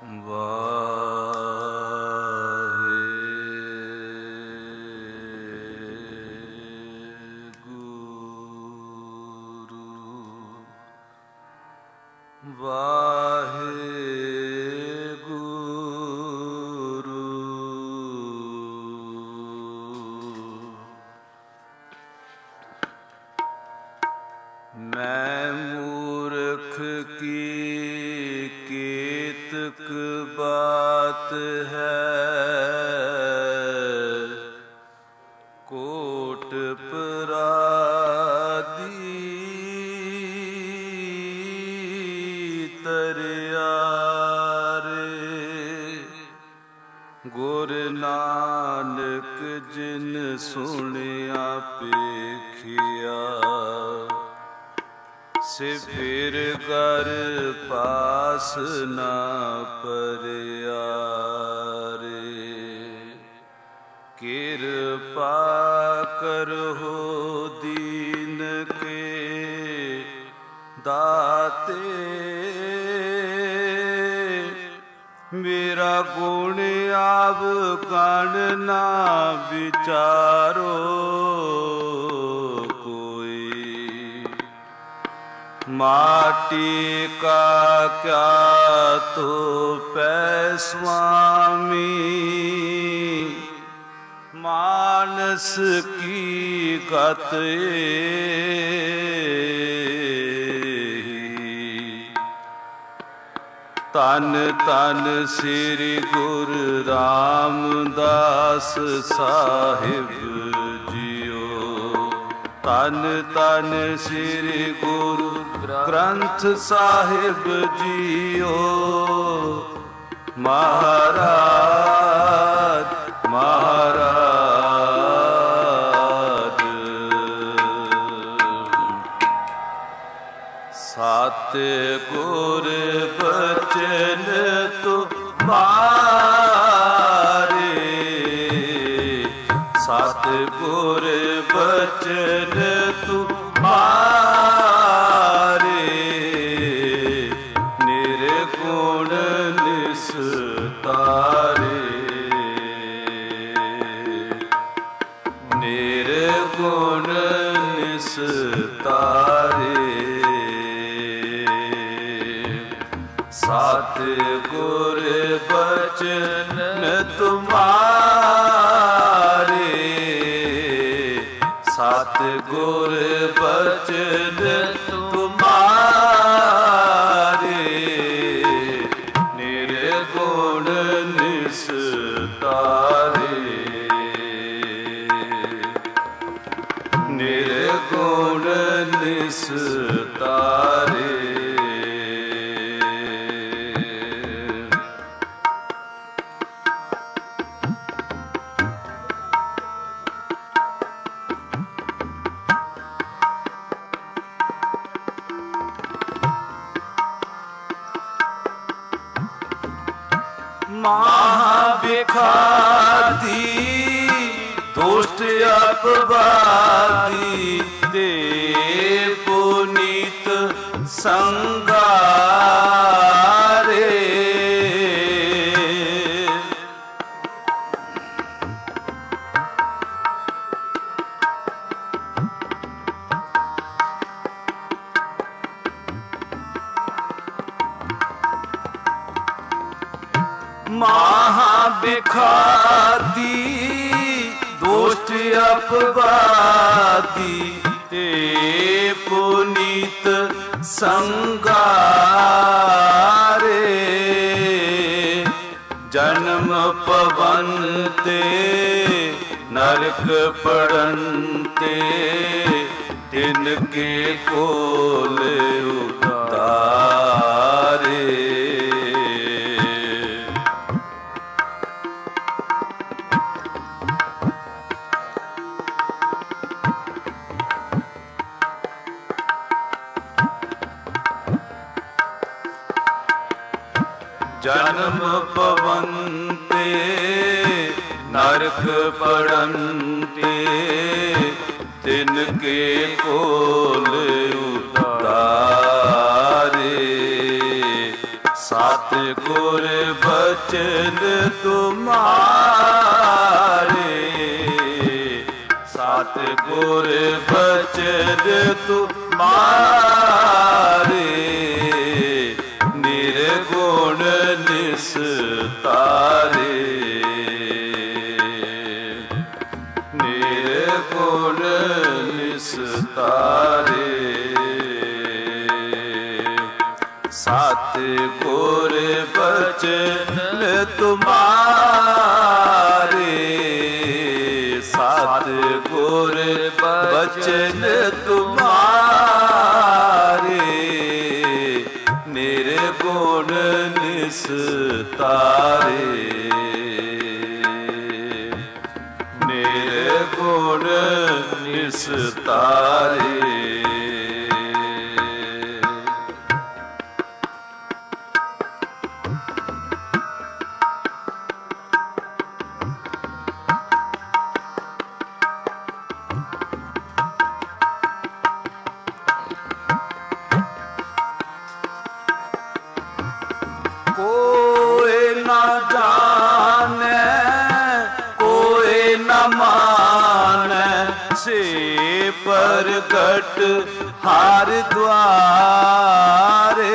ਮੈਂ ਮੂਰਖ ਕੀ ਕੇਤਕ ਬਾਤ ਹੈ, ਕੋਟ ਪਰਾਦੀ ਤਰਿਆਰੇ। ਗੁਰ ਨਾਨਕ ਜਿਨ ਸੁਣਿਆ ਪੇਖਿਆ, ਸੇ ਫਿਰ ਕਰ ਪਾਸ ਨਾ ਪਰਿਆ ਰੇ। ਕਿਰਪਾ ਕਰਹੁ ਦੀਨ ਕੇ ਦਾਤੇ, ਮੇਰਾ ਗੁਣ ਆਵਗਣ ਨਾ ਵਿਚਾਰੋ ਕੋਈ। ਮਾਟੀ ਕਾ ਕਿਆ ਤੋ ਪੈ ਸੁਆਮੀ, ਮਾਨਸ ਕੀ ਗਤ ਏਹੀ। ਧੰਨ ਧੰਨ ਸ੍ਰੀ ਗੁਰੂ ਰਾਮਦਾਸ ਸਾਹਿਬ ਜੀਓ। ਧੰਨ ਧੰਨ ਸ੍ਰੀ ਗੁਰੂ ਗ੍ਰੰਥ ਸਾਹਿਬ ਜੀਓ। ਮਹਾਰਾਜ ਮਹਾਰਾਜ। ਸਤਿਗੁਰ ਬਚਨ ਤੁਮਾਰੇ, ਸਤਿਗੁਰ ਬਚਨ ਤੁਮਾਰੇ। ਨਿਰਗੁਣ ਨਿਸਤਾਰੇ, ਨਿਰਗੁਣ ਨਿਸਤਾਰੇ। ਸਤਿਗੁਰ ਬਚਨ ਤੁਮਾਰੇ, ਸਤਿਗੁਰ ਬਚਨ ਤੁਮਾਰੇ। ਨਿਰਗੁਣ ਨਿਸਤਾਰੇ, ਨਿਰਗੁਣ ਨਿਸਤਾਰੇ। ਮਹਾ ਬਿਖਾਤੀ ਦੁਸ਼ਟ ਅਪਵਾਦੀ, ਤੇ ਪੁਨੀਤ ਸੰਗਾਰੇ। ਮਹਾ ਬਿਖਾਤੀ ਦੁਸ਼ਟ ਅਪਵਾਦੀ, ਤੇ ਪੁਨੀਤ ਸੰਗਾਰੇ। ਜਨਮ ਪਵਨ ਤੇ ਨਰਕ ਪੜਨ ਤੇ, ਤਿਨ ਕੇ ਕੋਲ ਉਤਾਰੇ। ਜਨਮ ਪਵਨ ਤੇ ਨਰਕ ਪੜਨ ਤੇ, ਤਿਨ ਕੇ ਕੋਲ ਉਤਾਰੇ। सतगुर बचन तुम्हारे, सतगुर बचन तुम्हारे, निर्गुण निस्तारे, निर्गुण निस्तारे। सतगुर बचन तुम्हारे, सतगुर बचन तुम्हारे, निर्गुण निस्तारे, निर्गुण निस्तारे। कोई न जाने कोई न माने, से प्रगट हर द्वारे,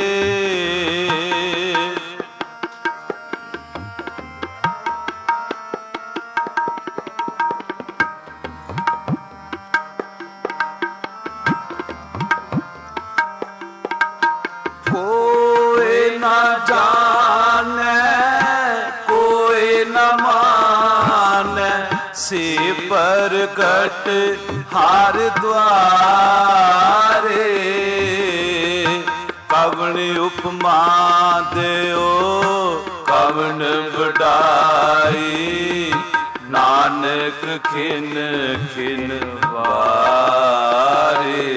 कोई न जाने कोई न माने, से प्रगट हर द्वारे। कवन उपमा देओ कवन बढ़ाई, नानक खिन खिन वारे।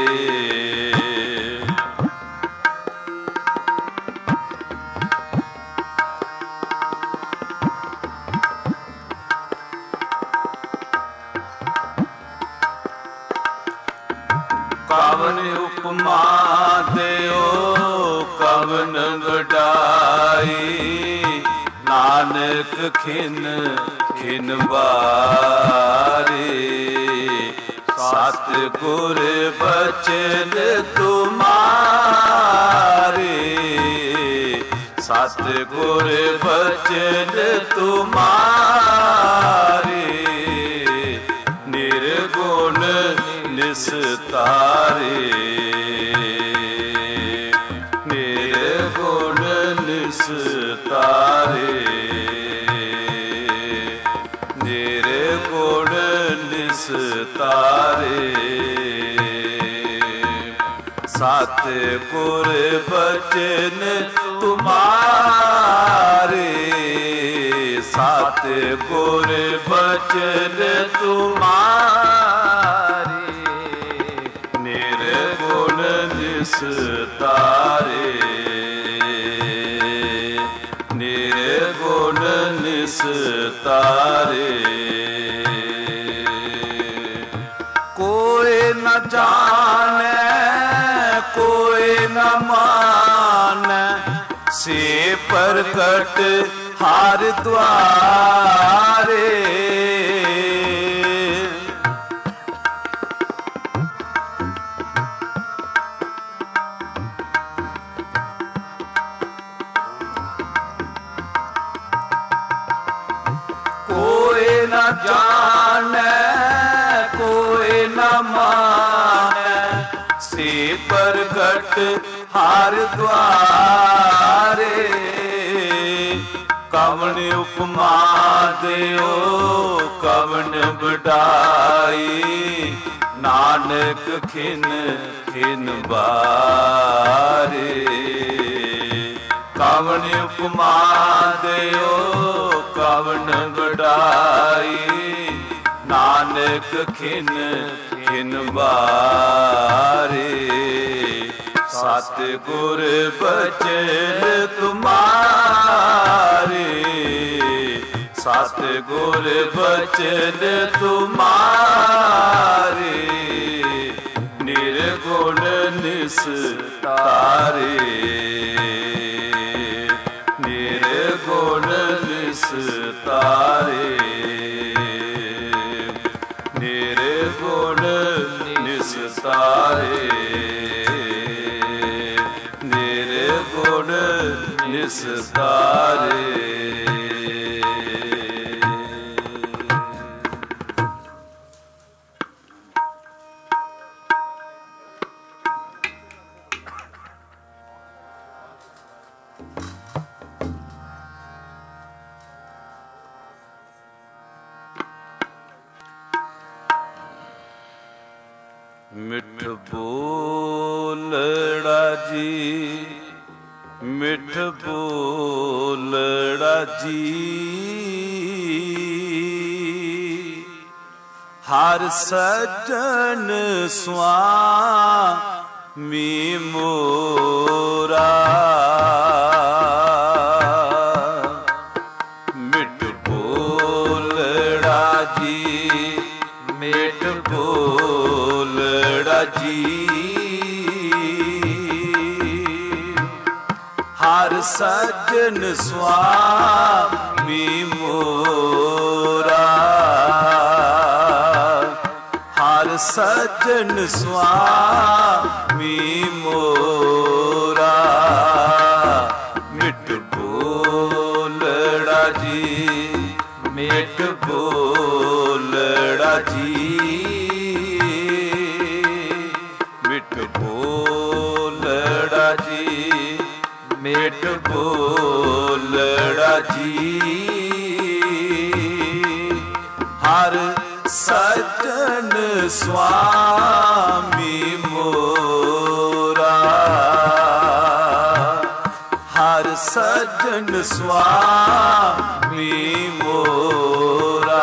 कवन उपमा देओ कवन बढ़ाई, नानक खिन खिन बारे। सतगुर बचन तुम्हारे, सतगुर बचन तुम्हारे, निर्गुण निस्तारे, निर्गुण निस्तारे, निर्गुण निस्तारे। सतगुर बचन तुम्हारे, सतगुर बचन तुम्हारे, निर्गुण निस्तारे, निर्गुण निस्तारे। कोई न जाने कोई न माने, से प्रगट हर द्वारे। कोई न जाने कोई न माने, से प्रगट हर द्वारे। कवन उपमा देओ कवन बढ़ाई, नानक खिन खिन बारे। कवन उपमा देओ कवन बढ़ाई, नानक खिन खिन बारे। सतगुर बचन तुम्हारे, सतगुर बचन तुम्हारे, निर्गुण निस्तारे, ਨਿਸਤਾਰੇ। ਮਿੱਠ ਬੋਲੜਾ ਜੀ, ਮਿੱਠ ਬੋਲੜਾ ਜੀ, ਹਰ ਸੱਜਣ ਸੁਆਮੀ ਮੋਰਾ। ਮਿੱਠ ਬੋਲੜਾ ਜੀ, ਮਿੱਠ ਬੋਲੜਾ ਜੀ, ਹਰ ਸੱਜਣ ਸੁਆਮੀ ਮੋਰਾ। ਹਰ ਸੱਜਣ ਸੁਆਮੀ ਮੋਰਾ। ਮਿੱਠ ਬੋਲੜਾ ਜੀ, ਮਿੱਠ ਬੋਲੜਾ ਜੀ, ਮਿੱਠ ਬੋਲੜਾ ਜੀ, ਮਿੱਠ ਬੋਲੜਾ ਜੀ, ਹਰ ਸੱਜਣ ਸੁਆਮੀ ਮੋਰਾ। ਹਰ ਸੱਜਣ ਸੁਆਮੀ ਮੋਰਾ।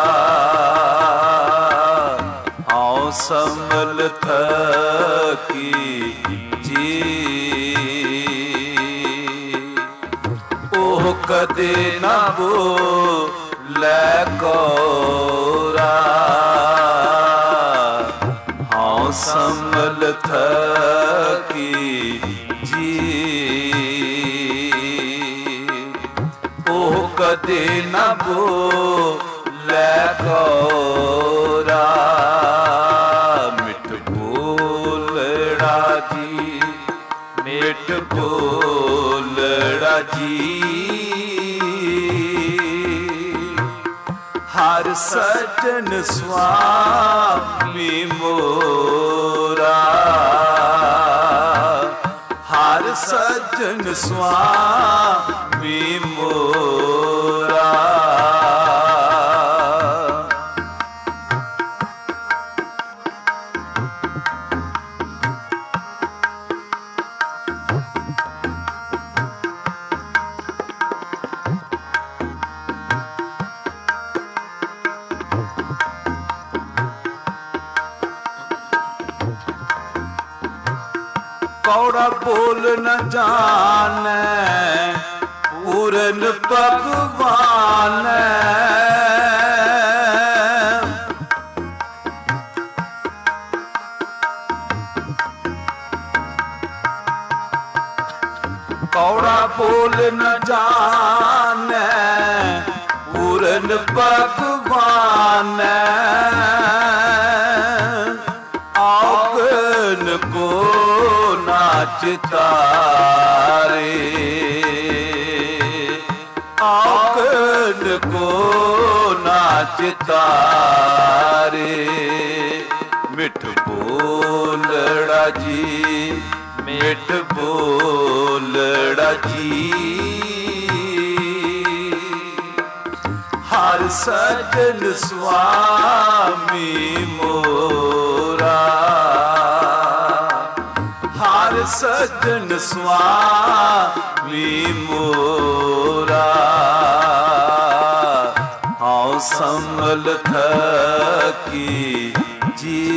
ਆਓ ਸੰਭਲ ਥਕੀ ਜੀ, ਉਹ ਕਦੇ ਨਾ ਬੋਲੇ ਕੋਰਾ। ਹਾਂ ਸੰਭਲ ਥਕੀ ਜੀ, ਉਹ ਕਦੇ ਨਾ ਬੋਲੇ ਕੋਰਾ। ਮਿੱਠ ਬੋਲੜਾ ਜੀ, ਮਿੱਠ ਬੋਲੜਾ ਜੀ, ਹਰ ਸੱਜਣ ਸੁਆਮੀ ਮੋਰਾ। ਹਰ ਸੱਜਣ ਸੁਆਮੀ ਮੋਰਾ। ਕੌੜਾ ਬੋਲ ਨ ਜਾਣੈ ਪੂਰਨ ਭਗਵਾਨ। ਕੌੜਾ ਬੋਲ ਨ ਜਾਣੈ ਪੂਰਨ ਭਗਵਾਨ। ਆਗਨ ਕੋ ਚਿਤਾਰੇ, ਆਗਨ ਕੋ ਨਾਚ ਤਾਰੇ। ਮਿੱਠ ਬੋਲੜਾ ਜੀ, ਮਿੱਠ ਬੋਲੜਾ ਜੀ, ਹਰ ਸੱਜਣ ਸੁਆਮੀ ਮੋਰਾ। ਹਰ ਸੱਜਣ ਸੁਆਮੀ ਮੋਰਾ। ਹਉ ਸੰਭਲ ਥਕੀ ਜੀ,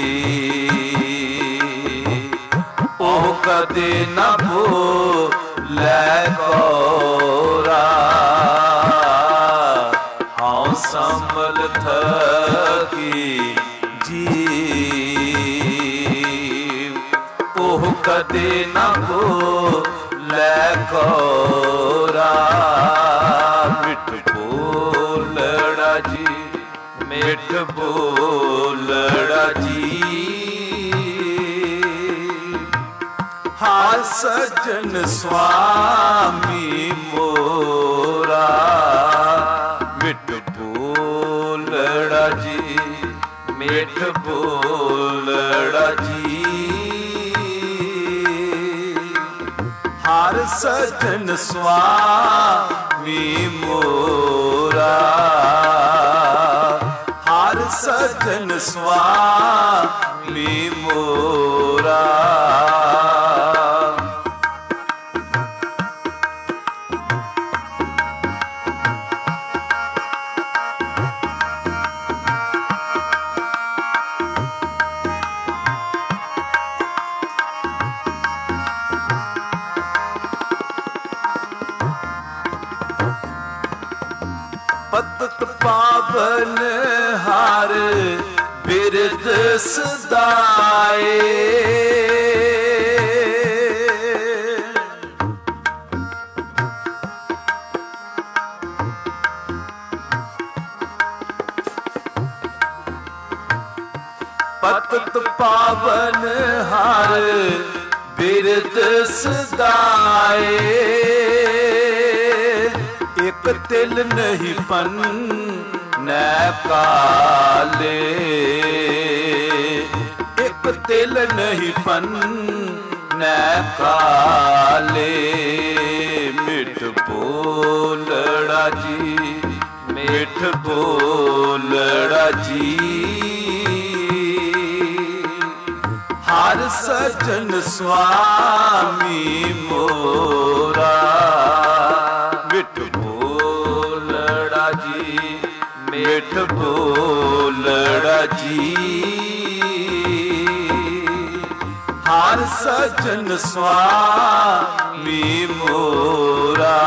ਉਹ ਕਦੇ ਨਾ ਭੁੱਲੇ ਕੋਰਾ। ਹਉ ਸੰਭਲ ਥਕੀ ਜੀ, ਉਹ ਕਦੇ ਨਾ ਭੁੱਲੇ ਕੋਰਾ। ਮਿੱਠ ਬੋਲੜਾ ਜੀ, ਮਿੱਠ ਬੋਲੜਾ ਜੀ, ਹਰ सजन स्वामी मोरा मिठ बोलड़ा जी, मिठ बोलड़ा जी। हर सजन स्वामी मोरा, हर सजन स्वामी मोरा। पतत पावन हार बिरद सदाए, पतत पावन हार बिरद सदाए। एक तिल नहीं पन न काले, एक तिल नहीं पन न काले। मिठ बोलड़ा जी, मिठ बोलड़ा जी। हर सजन स्वामी मोरा मिठ बोलड़ा जी, मिठ बोलड़ा जी। हर सजन स्वामी मोरा,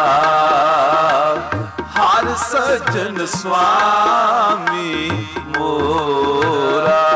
हर सजन स्वामी मोरा।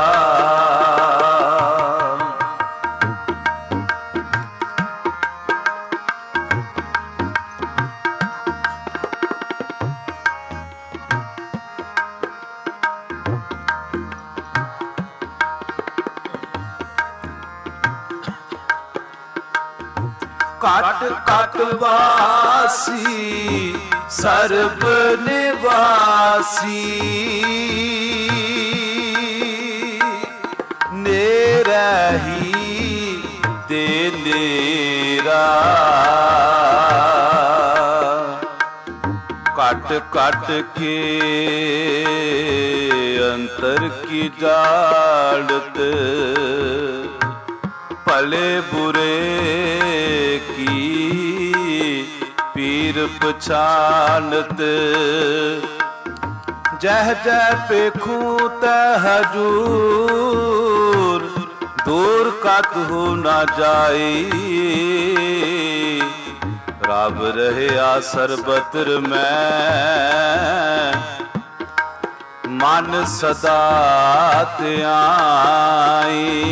काट काट वासी सर्व निवासी, नेरही दे नेरा। काट काट के अंतर की डालत, भले बुरे की पीर पछानत। जह जह पेखू तह हजूर, दूर कत हो न जाई। रब रहे आ सरबतर में, मन सदा त्याई।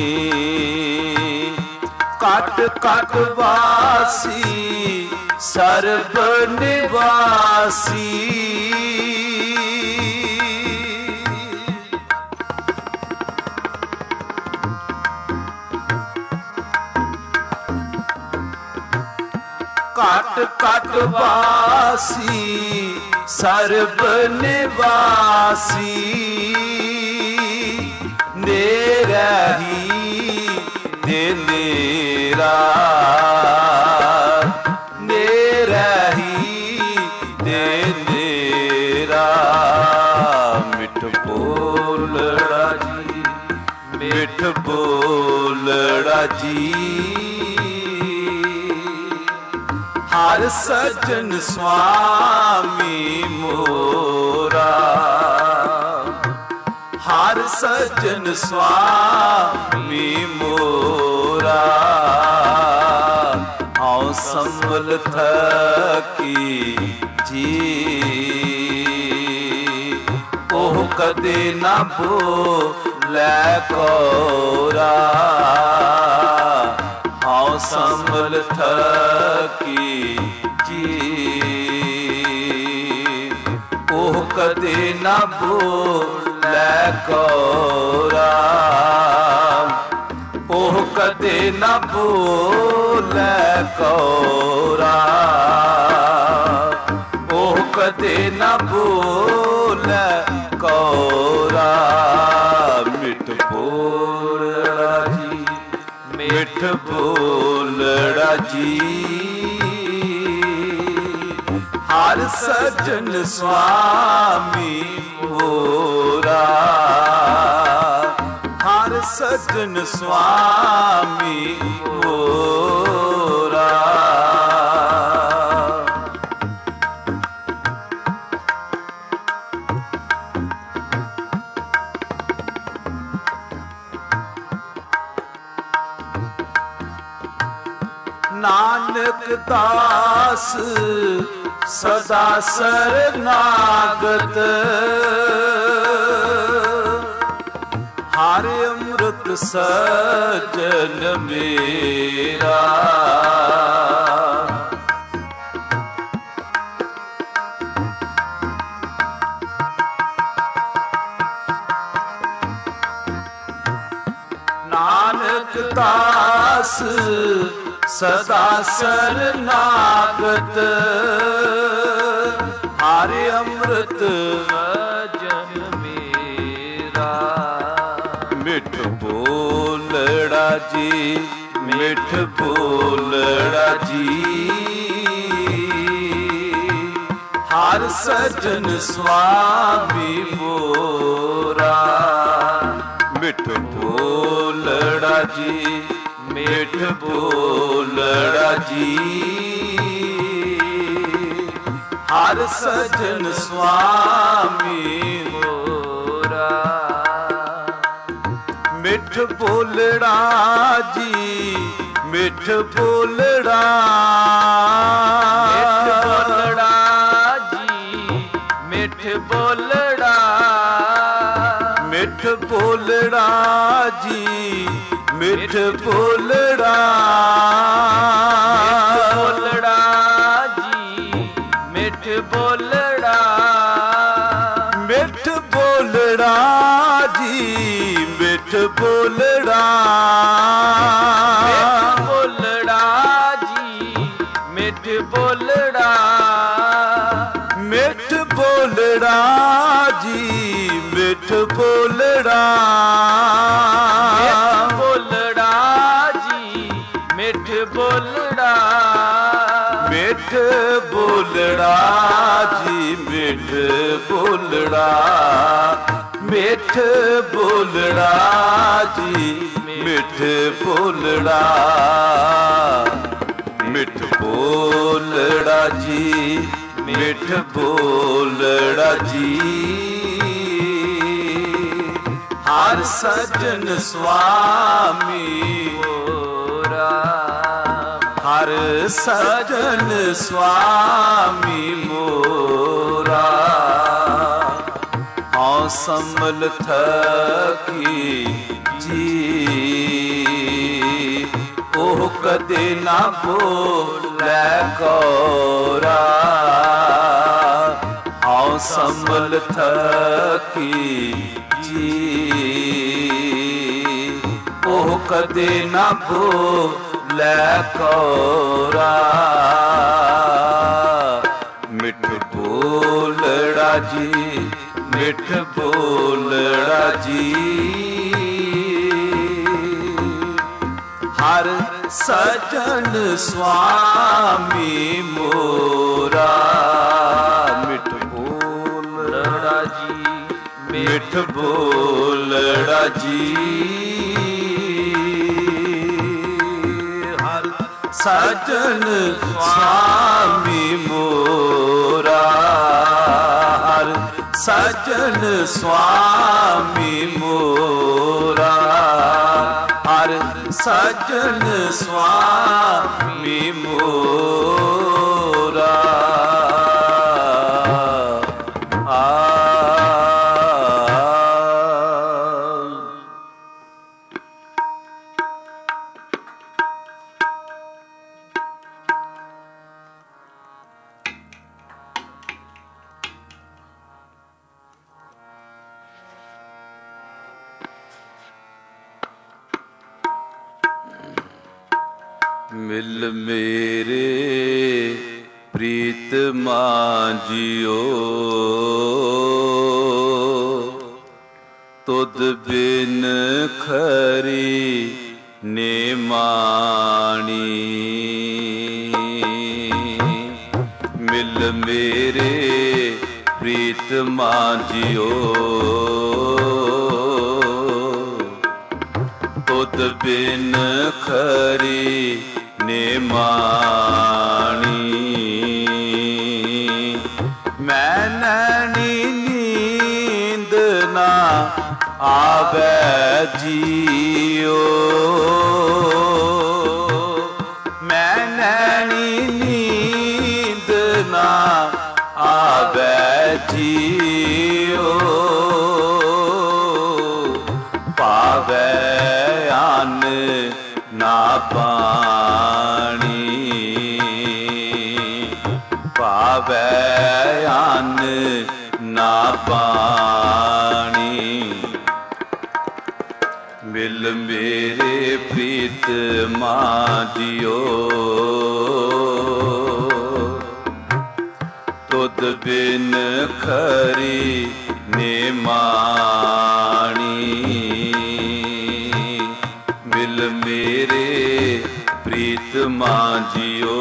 काट काट वासी सर्व निवासी, काट काट वासी सर्व निवासी। नेरही दे नेरा, नेरही दे नेरा। मिठ बोलड़ा जी, मिठ बोलड़ा जी। हर सजन स्वामी मोरा, हर सजन स्वामी मोरा। हाँ संभल थकी जी, ओह कदे ना बोले कोरा। हाँ संभल थकी जी, ओह कदे ना बोले कोरा। ओह कदे ना बोले ਬੋਲੇ ਕੌਰਾ, ਉਹ ਕਦੇ ਨਾ ਬੋਲੇ ਕੌਰਾ। ਮਿੱਠ ਬੋਲੜਾ ਜੀ, ਮਿੱਠ ਬੋਲੜਾ ਜੀ, ਹਰ ਸਜਣ ਸੁਆਮੀ ਮੋਰਾ, ਹਰ ਸਜਣ ਸੁਆਮੀ ਮੋਰਾ। ਨਾਨਕ ਦਾਸ ਸਦਾ ਸਰਨਾਗਤ, ਹਰ ਅੰਮ੍ਰਿਤ ਸਜਨ ਮੇਰਾ। ਨਾਨਕ ਦਾਸ ਸਦਾ ਸਰਨਾਗਤ, ਹਰ ਅੰਮ੍ਰਿਤ ਸਜਨ ਮੇਰਾ। ਮਿੱਠ ਬੋਲੜਾ ਜੀ, ਮਿੱਠ ਬੋਲੜਾ ਜੀ, ਹਰ ਸਜਣ ਸੁਆਮੀ ਮੋਰਾ। ਮਿੱਠ ਬੋਲੜਾ ਜੀ, ਮਿੱਠ ਬੋਲੜਾ ਜੀ, ਹਰ ਸਜਣ ਸੁਆਮੀ ਮੋਰਾ। ਮਿੱਠ ਬੋਲੜਾ ਜੀ, ਮਿੱਠ ਬੋਲੜਾ, ਮਿੱਠ ਬੋਲੜਾ ਜੀ, ਮਿੱਠ ਬੋਲੜਾ, ਮਿੱਠ ਬੋਲੜਾ ਜੀ, ਮਿੱਠ ਬੋਲੜਾ, ਮਿੱਠ ਬੋਲੜਾ ਜੀ, ਮਿੱਠ ਬੋਲੜਾ ਜੀ, ਮਿੱਠ ਬੋਲੜਾ, ਮਿੱਠ ਬੋਲੜਾ ਜੀ, ਮਿੱਠ ਬੋਲੜਾ, ਮਿੱਠ ਬੋਲੜਾ ਜੀ, ਮਿੱਠ ਬੋਲੜਾ, ਮਿੱਠ ਬੋਲੜਾ, ਮਿੱਠ ਬੋਲੜਾ ਜੀ, ਮਿੱਠ ਬੋਲੜਾ, ਮਿੱਠ ਬੋਲੜਾ ਜੀ, ਮਿੱਠ ਬੋਲੜਾ, ਮਿੱਠ ਬੋਲੜਾ ਜੀ, ਮਿੱਠ ਬੋਲੜਾ ਜੀ, ਹਰ ਸਜਣ ਸੁਆਮੀ ਮੋਰਾ। ਹਰ ਸਜਣ ਸੁਆਮੀ ਮੋਰਾ। ਹਉ ਸੰਭਲ ਥਕੀ ਜੀ, ਉਹ ਕਦੇ ਨਾ ਬੋਲੇ ਕੌਰਾ। ਹਉ ਸੰਭਲ ਥਕੀ ਜੀ, ਉਹ ਕਦੇ ਨਾ ਬੋਲੇ ਕੌਰਾ। ਮਿੱਠ ਬੋਲੜਾ ਜੀ, ਮਿੱਠ ਬੋਲੜਾ ਜੀ, ਹਰ ਸਜਣ ਸੁਆਮੀ ਮੋਰਾ। ਮਿੱਠ ਬੋਲੜਾ ਜੀ, ਮਿੱਠ ਬੋਲੜਾ ਜੀ, ਹਰ ਸਜਣ ਸੁਆਮੀ ਮੋਰਾ। ਹਰ ਸਜਣ ਸੁਆਮੀ ਮੋਰਾ। ਹਰ ਸਜਣ ਸੁਆਮੀ ਮੋਰਾ। ਮਿਲ ਮੇਰੇ ਪ੍ਰੀਤ ਮਾਂਜਿਓ, ਤੁਧ ਬਿਨ ਖਰੀ ਨੇ ਮਾਣੀ। ਮਿਲ ਮੇਰੇ ਪ੍ਰੀਤ ਮਾਂਜਿਓ, ਤੁਧ ਬਿਨ ਖਰੀ ਨੇ ਮਾਣੀ। ਮੈਂ ਨੈਣੀ ਨੀਂਦ ਨਾ ਆਵੈ ਜੀਓ, ਮੈਂ ਨੈਣੀ ਨੀਂਦ ਨਾ ਆਵੈ ਜੀਓ, ਪਾਵੈ ਅੰਨ ਨਾ ਪਾਣੀ, ਪਾਵੈ ਅੰਨ ਨਾ ਪਾਣੀ। ਮਿਲ ਮੇਰੇ ਪ੍ਰੀਤ ਮਾਂਜਿਓ, ਤੁਧ ਬਿਨ ਖਰੀ ਨੇ ਮਾਣੀ। ਮਿਲ ਮੇਰੇ ਪ੍ਰੀਤ ਮਾਂਜਿਓ,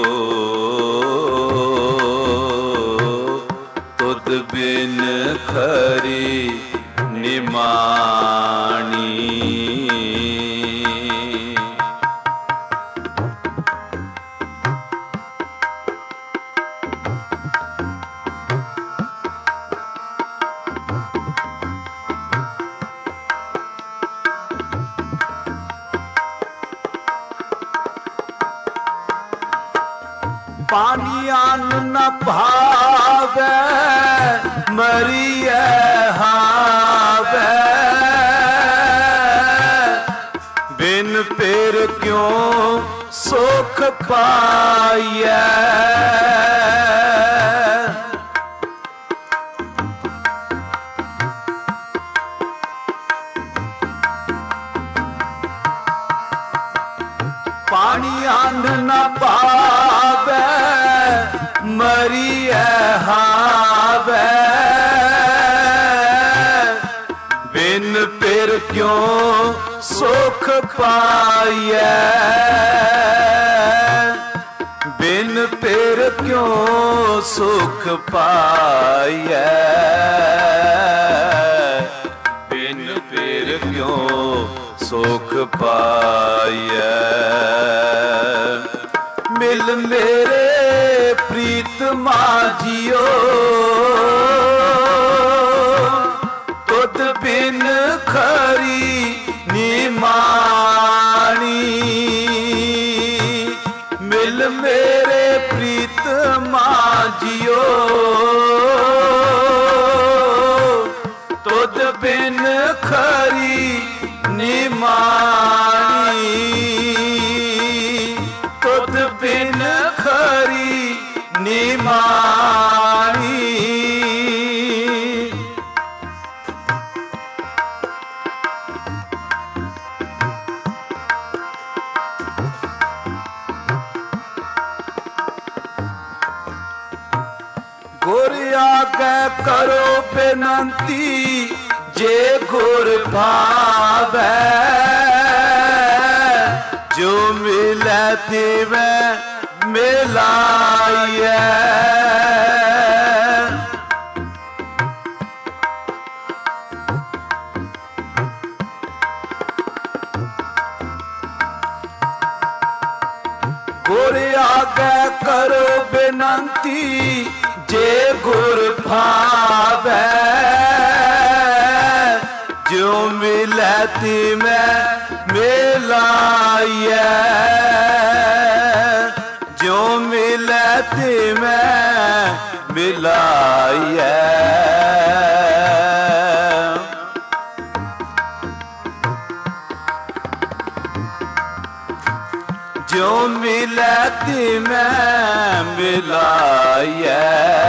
ਤੁਧ ਬਿਨ ਖਰੀ ਨੇ ਮਾਣੀ। पानी अन्न न भावै, मरिए हावै, बिन पेर क्यों सुख पाइयै। पानी अन्न न पावै, मरिए हावै, बिन पिर क्यों सुख पाइयै। बिन पिर क्यों सुख पाइयै, बिन पिर क्यों सुख पाइयै। मिल मेरे प्रीत मांजियो, तुध बिन खरी नी मानी। मिल मेरे प्रीत मांजियो, तुध बिन खरी नी मानी। तुध बिन खरी नी मानी। गुर आगे करो बेनती, जे गुर भावै, जो मिलै तिवै मिलाइयै। गुर आगे करो बेनती, जे गुर भावै, जो मिलै तिवै मिलाइयै। जो मिलै तिवै मिलाइयै। जो मिलै तिवै मिलाइयै।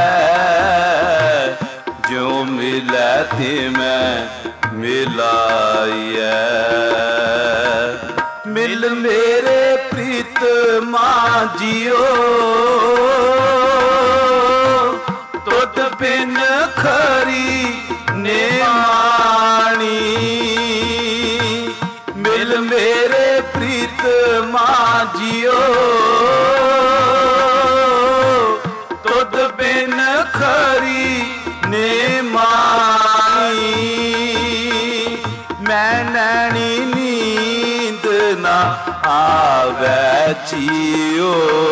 जो मिलै तिवै मिलाइयै। ਮਿਲ ਮੇਰੇ ਪ੍ਰੀਤਮਾ ਜੀਓ, ਤੁਧ ਬਿਨ ਖਰੀ ਨਿਮਾਣੀ। ਮਿਲ ਮੇਰੇ ਪ੍ਰੀਤਮਾ ਜੀਓ, ਤੁਧ ਬਿਨ ਖਰੀ ਨਿਮਾਣੀ। ਮੈਂ ਨੈਣੀ ਨੀਂਦ ਨਾ ਆਵੈ ਜੀਓ,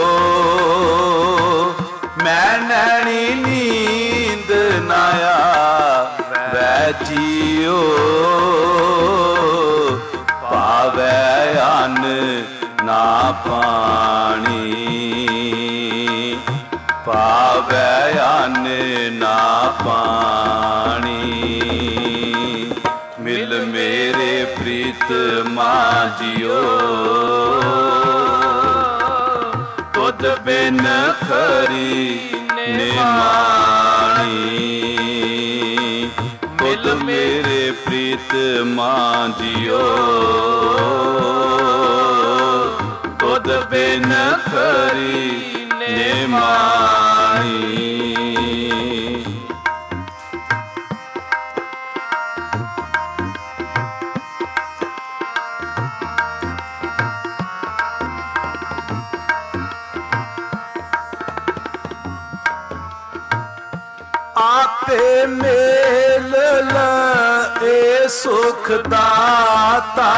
ਮੈਂ ਨੈਣੀ ਨੀਂਦ ਨਾ ਆਵੈ ਜੀਓ। ਪਾਵੈ ਅੰਨ ਨਾ ਪਾਣੀ, ਪਾਵੈ ਅੰਨ ਨਾ ਪਾਣੀ। ਮਿਲ ਮੇਰੇ ਪ੍ਰੀਤਮਾ ਜੀਓ, ਤੁਧ ਬਿਨ ਖਰੀ ਨਿਮਾਣੀ। ਤੁਧ ਮੇਰੇ ਪ੍ਰੀਤਮਾ ਜੀਓ, ਤੁਧ ਬਿਨ ਖਰੀ ਨਿਮਾਣੀ। ਆਪੇ ਮੇਲ ਲਏ ਸੁਖ ਦਾਤਾ,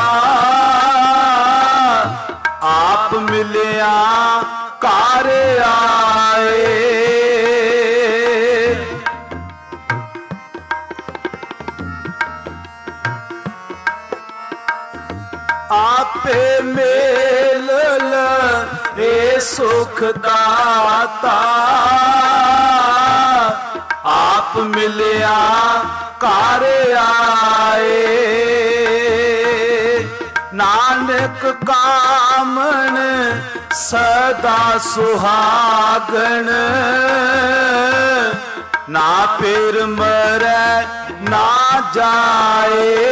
ਆਪ ਮਿਲਿਆ ਘਰ ਆਏ। ਆਪੇ ਮੇਲ ਲਏ ਸੁਖ ਦਾਤਾ, ਆਪ ਮਿਲਿਆ ਘਰ ਆਏ। ਨਾਨਕ ਕਾਮਣ ਸਦਾ ਸੁਹਾਗਣ, ਨਾ ਫਿਰ ਮਰੈ ਨਾ ਜਾਏ।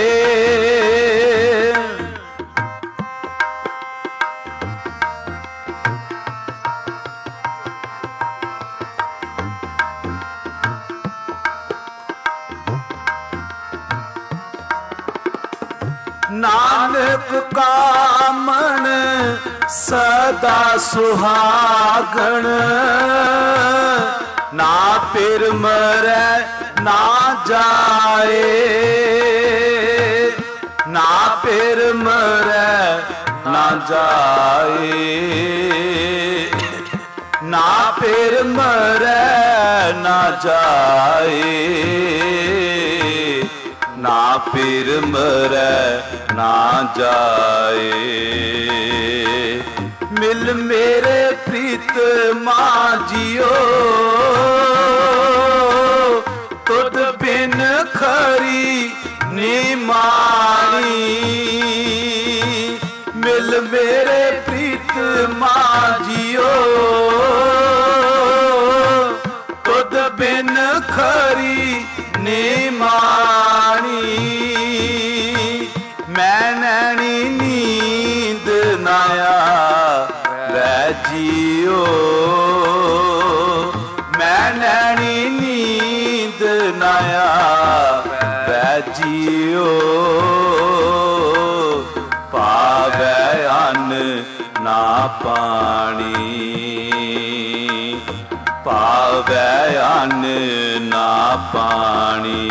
ਨਾਨਕ ਕਾਮਣ ਸਦਾ ਸੁਹਾਗਣ, ਨਾ ਫਿਰ ਮਰੈ ਨਾ ਜਾਏ। ਨਾ ਫਿਰ ਮਰੈ ਨਾ ਜਾਏ, ਨਾ ਫਿਰ ਮਰੈ ਨਾ ਜਾਏ। ਨਾ ਫਿਰ ਮਰੈ ਨਾ ਜਾਏ। ਮਿਲ ਮੇਰੇ ਪ੍ਰੀਤਮਾ ਜੀਓ, ਤੁਧ ਬਿਨ ਖਰੀ ਨਿਮਾਣੀ। ਮਿਲ ਮੇਰੇ ਪ੍ਰੀਤਮਾ ਜੀਓ, ਤੁਧ ਬਿਨ ਖਰੀ ਨਿਮਾਣੀ। ਮੈਂ ਨੈਣੀ ਨੀਂਦ ਨਾ ਆਵੈ ਜੀਓ, ਮੈਂ ਨੈਣੀ ਨੀਂਦ ਨਾ ਆਵੈ ਜੀਓ। ਪਾਵੈ ਅੰਨ ਨਾ ਪਾਣੀ, ਪਾਵੈ ਅੰਨ ਨਾ ਪਾਣੀ।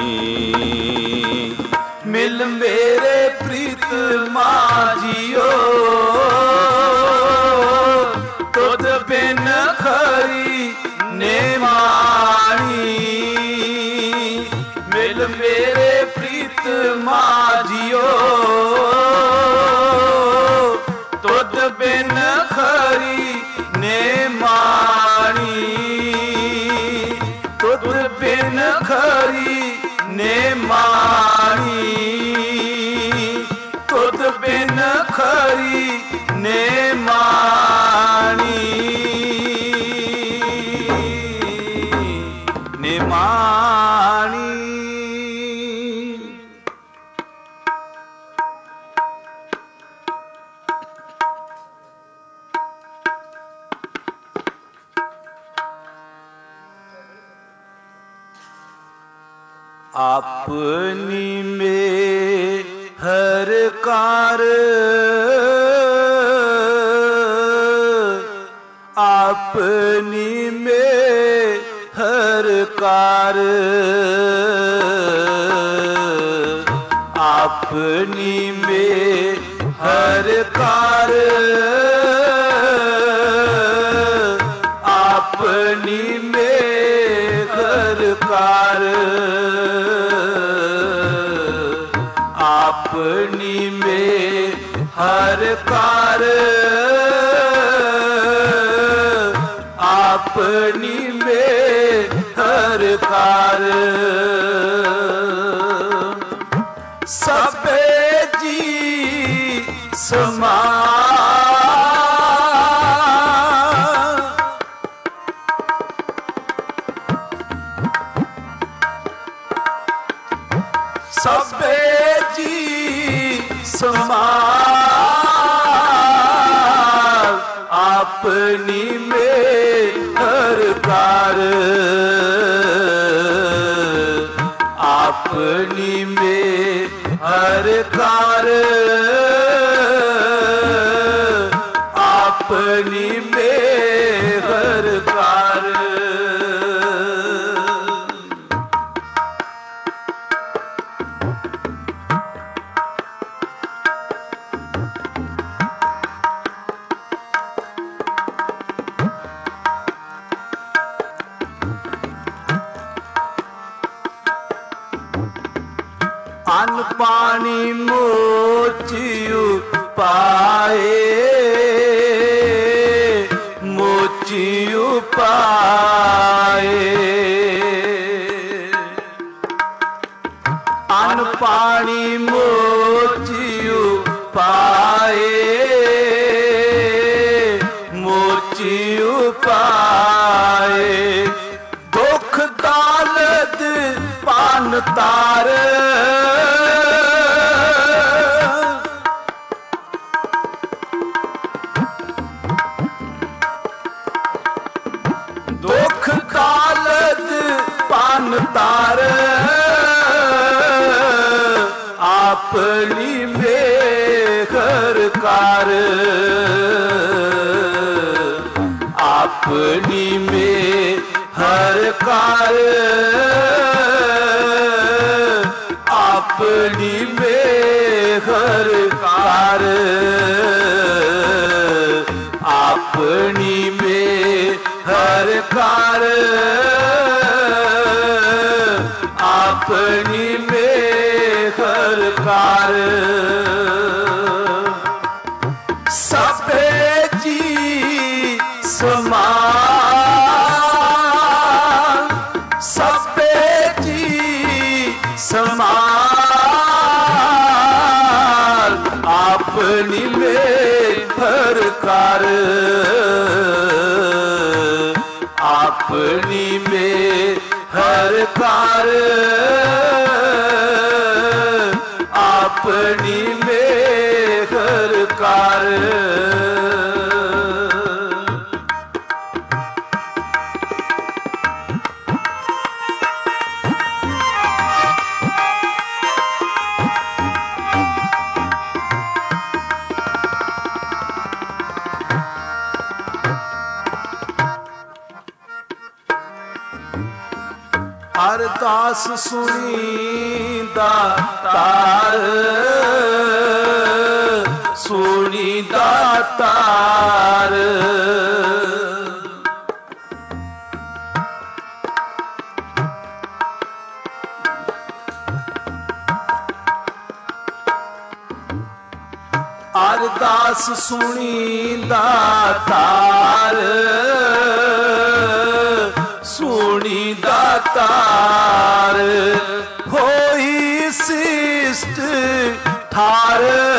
ਮਿਲ ਮੇਰੇ ਪ੍ਰੀਤਮਾ ਜੀਓ, ਤੁਧ ਬਿਨ ਖਰੀ ਨਿਮਾਣੀ। ਮਿਲ ਮੇਰੇ ਪ੍ਰੀਤਮਾ ਜੀਓ, ਤੁਧ ਬਿਨ ਖਰੀ ਨਿਮਾਣੀ। ਤੁਧ ਬਿਨ ਖਰੀ ਨਿਮਾਣੀ। ਤੁਧ ਬਿਨ ਖਰੀ ਨਿਮਾਣੀ। ਨਿਮਾਣੀ। ਆਪਣੀ में हर कार अपनी में हर कार अपनी में हर कार अपनी में हर कार अपनी में हर कार अपनी में हर कार सबे जी समान सबे जी समान अपनी में हर कार अपनी में हर कार अपनी में हर कार अन्न पानी मोचियु पाए मोचियु पाए अन्न पानी मोचियु पाए मोचियु पाए दुख दालत पान तार दुख दालत पान तार अपनी में हर कार अपनी में हर कार अपनी में हर कार अपनी में हर कार अपनी में हर कार सबे जी समान सबे जी समान अपनी में हर कार अपनी में हर कार अपनी में हर कार अरदास सुनीदा तार सुनीदा तार अरदास सुनीदा तार सुनी दातार होई शिष्ट ठार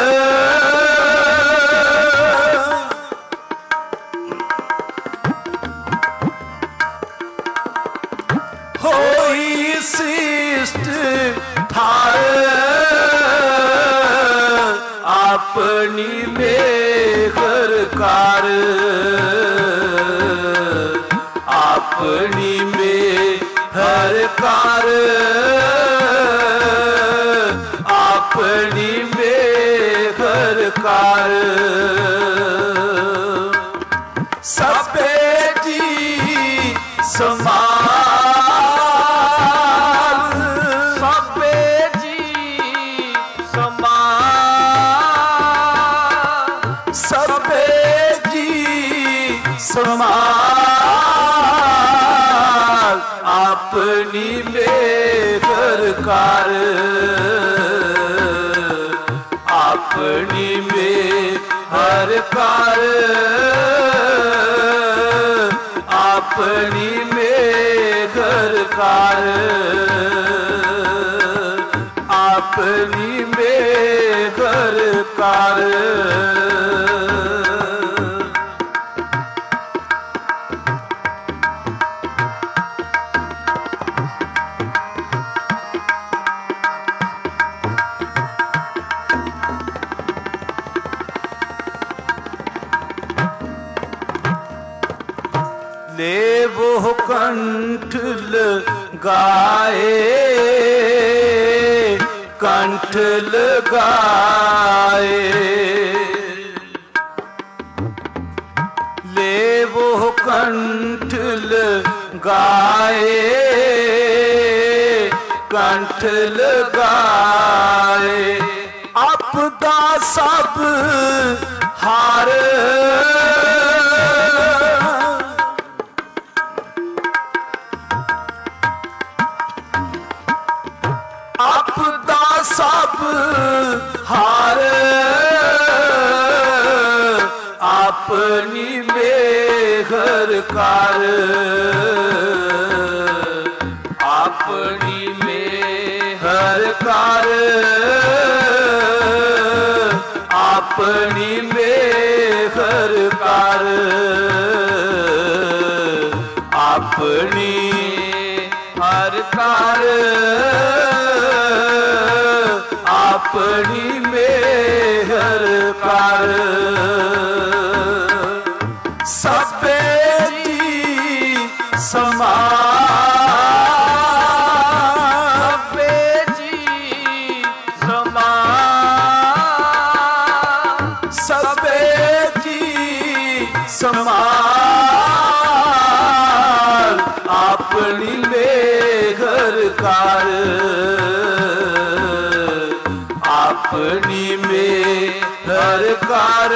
होई शिष्ट ठार अपनी में हर कार अपनी में हर कार अपनी मेघर कार सबे जी समाल सबे जी समाल सबे जी समाल अपनी मेघर कार अपनी मेघर कार अपनी मेघर कार अपनी मेघर कार ले वो कंठ लगाए कंठ लगाए ले वो कंठ लगाए कंठ लगाए आपदा सब हार आपदा सब हार अपनी मेघर कार अपनी मेघर कार अपनी मेघर कार अपनी हर कार अपनी मेहर कार सबे जी समाल सबे जी समाल सबे जी समाल अपनी मेघर कार अपनी मेघर कार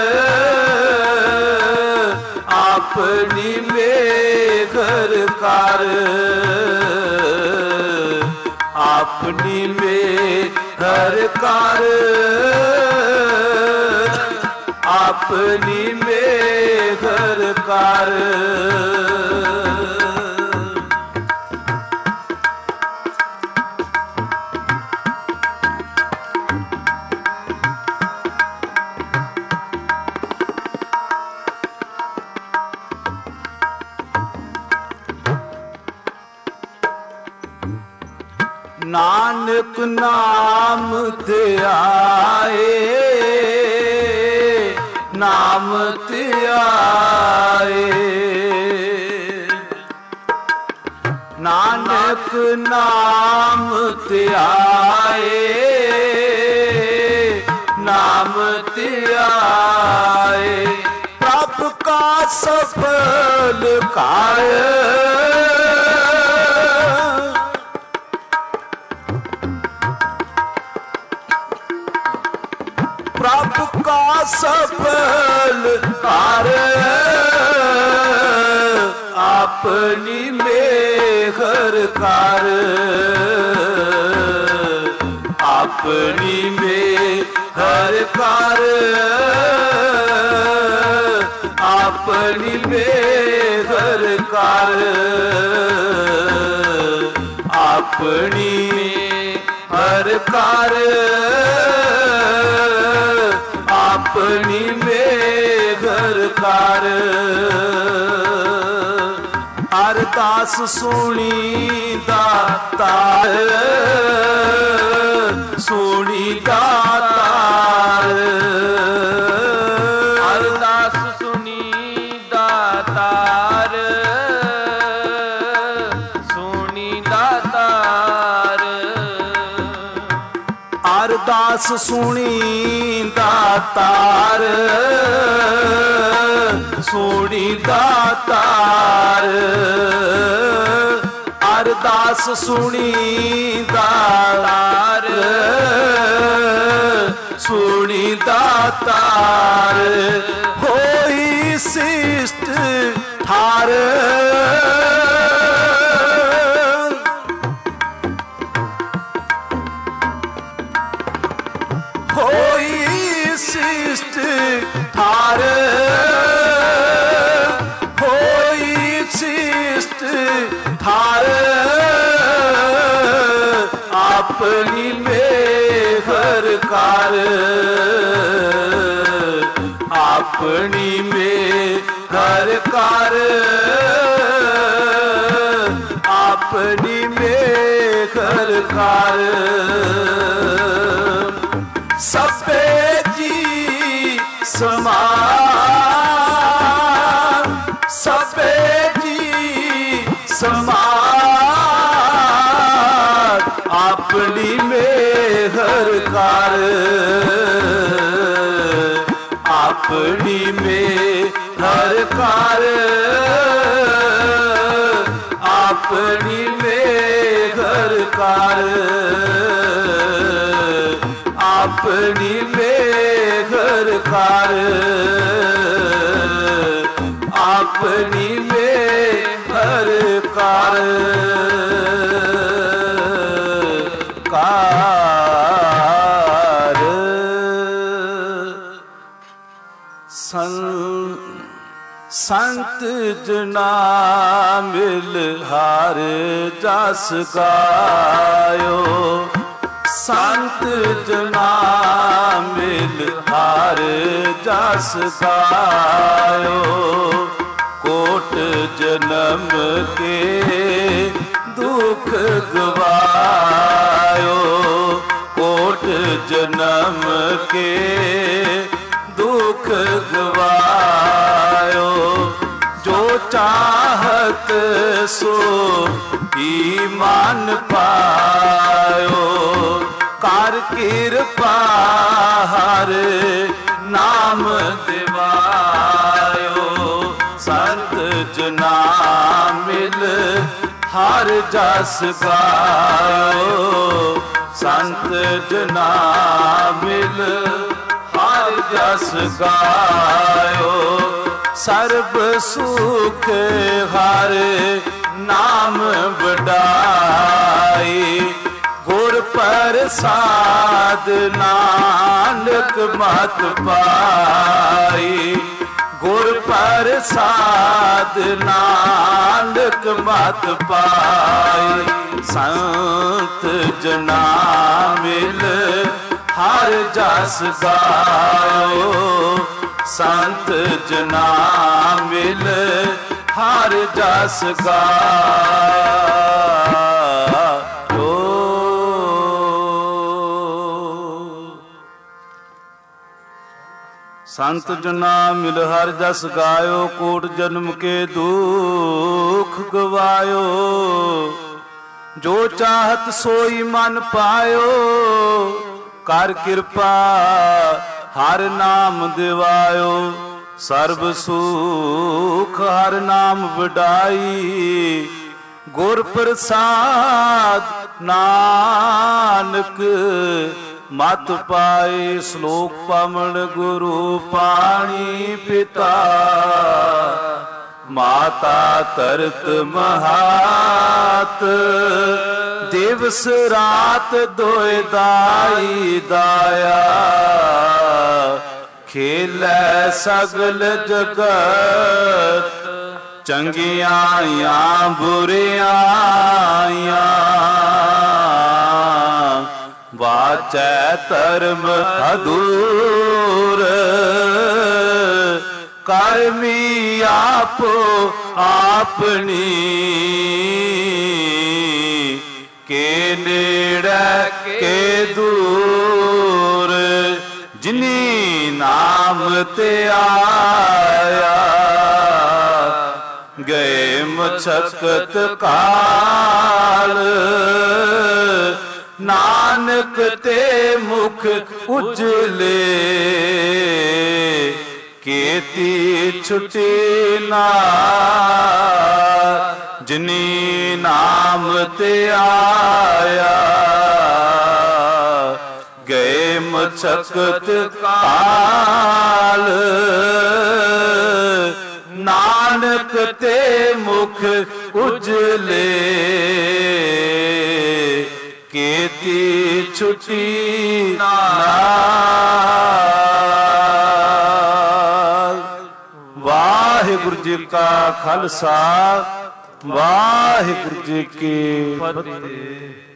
अपनी मेघर कार अपनी मेघर कार अपनी मेघर कार नानक नाम ते आए नाम ते आए नानक नाम ते आए नाम ते आए प्रभ का सफल कार्य प्रभु का सफल कार्य अपनी मेघर कार अपनी मेघर कार अपनी मेघर कार अपनी हर कार अपनी मेघर कार अरदास सुनी दातार सुनी दातार अरदास सुनी दातार सुनी ਅਰਦਾਸ ਸੁਣੀ ਦਾਤਾਰ, ਸੁਣੀ ਦਾਤਾਰ, ਅਰਦਾਸ ਸੁਣੀ ਦਾਤਾਰ, ਸੁਣੀ ਦਾਤਾਰ, ਹੋਈ ਸਿਸ਼ਟ ਠਾਰ, ਹੋਈ ਸਿਸ਼ਟ ਠਾਰ, ਹੋਈ ਸਿਸ਼ਟ ਠਾਰ, ਆਪਣੀ ਮੇਹਰ ਕਰ, ਆਪਣੀ ਮੇਹਰ ਕਰ, ਆਪਣੀ ਮੇਹਰ ਕਰ, ਸਭੇ ਜੀ ਸਮਾਨ, ਸਭੇ ਜੀ ਸਮਾਨ, ਆਪਣੀ ਮੇਹਰ ਕਰ, ਆਪਣੀ ਮੇਹਰ ਕਰ, ਆਪਣੀ ਮੇਹਰ ਕਰ, ਆਪਣੀ ਮੇਹਰ ਕਰ, ਆਪਣੀ ਮੇਹਰ ਕਰ, ਕਰ। ਸੰਤ ਜਨਾ ਮਿਲ ਹਰ ਜਸ ਗਾਇਓ, ਸੰਤ ਜਨਾ ਮਿਲ ਹਰ ਜਸ ਗਾਇਓ, ਕੋਟ ਜਨਮ ਕੇ ਦੁਖ ਗਵਾਇਓ, ਕੋਟ ਜਨਮ ਕੇ ਦੁਖ ਗਵਾਇਓ, ਜੋ ਚਾਹਤ ਸੋ ਹੀ ਮਨ ਪਾਇਓ, ਕਰ ਕਿਰਪਾ ਹਰ ਨਾਮ ਦਿਵਾਇਓ, ਸੰਤ ਜਨਾ ਮਿਲ ਹਰ ਜਸ ਗਾਇਓ, ਸੰਤ ਜਨਾ ਮਿਲ ਹਰ ਜਸ ਗਾਇਓ, ਸਰਬ ਸੁਖ ਹਰ ਨਾਮ ਵਡਾਈ, ਗੁਰ ਪ੍ਰਸਾਦ ਨਾਨਕ ਮਤ ਪਾਈ, ਗੁਰ ਪ੍ਰਸਾਦ ਨਾਨਕ ਮਤ ਪਾਈ, ਸੰਤ ਜਨਾ ਮਿਲ ਹਰ ਜਸ ਗਾਇਓ, ਸੰਤ ਜਨਾ ਮਿਲ ਹਰ ਜਸ ਗਾਇਓ। ਸੰਤ ਜਨਾ ਮਿਲ ਹਰ ਜਸ ਗਾਇਓ, ਕੋਟ ਜਨਮ ਕੇ ਦੁਖ ਗਵਾਇਓ, ਜੋ ਚਾਹਤ ਸੋਈ ਮਨ ਪਾਇਓ, ਕਰ ਕਿਰਪਾ ਹਰ ਨਾਮ ਦਿਵਾਇਓ, ਸਰਬ ਸੁਖ ਹਰ ਨਾਮ ਵਡਾਈ, ਗੁਰ ਪ੍ਰਸਾਦ ਨਾਨਕ ਮਤ ਪਾਏ। ਸ਼ਲੋਕ ਪਵਨ ਗੁਰੂ ਪਾਣੀ ਪਿਤਾ, ਮਾਤਾ ਧਰਤ ਮਹਾਤ, ਦਿਵਸ ਰਾਤ ਦੋਇ ਦਾਈ ਦਾਇਆ, ਖੇਲੈ ਸਗਲ ਜਗਤ, ਚੰਗਿਆਈਆਂ ਬੁਰਿਆਈਆਂ, ਵਾਚੈ ਧਰਮ ਅਧੂਰ, ਕਰਮੀ ਆਪੋ ਆਪਣੀ, ਕੇ ਨੇੜੇ ਕੇ ਦੂਰ, ਜਿਨੀ ਨਾਮ ਤੇ ਆਇਆ, ਗਏ ਮਛਕਤ ਕਾਲ, ਨਾਨਕ ਤੇ ਮੁਖ ਉਜਲੇ ਕੀਤੀ ਛੁਟੀ ਨਾਰ ਜਿਨੀ ਨਾਮ ਤੇ ਆਇਆ ਗਏ ਮਚਕਤ ਕਾਲ ਨਾਨਕ ਤੇ ਮੁਖ ਉਜਲੇ ਕੀਤੀ ਛੁਟੀ ਨਾਰ। ਵਾਹਿਗੁਰੂ ਜੀ ਕਾ ਖਾਲਸਾ ਵਾਹਿਗੁਰੂ ਜੀ ਕੀ ਫਤਿਹ।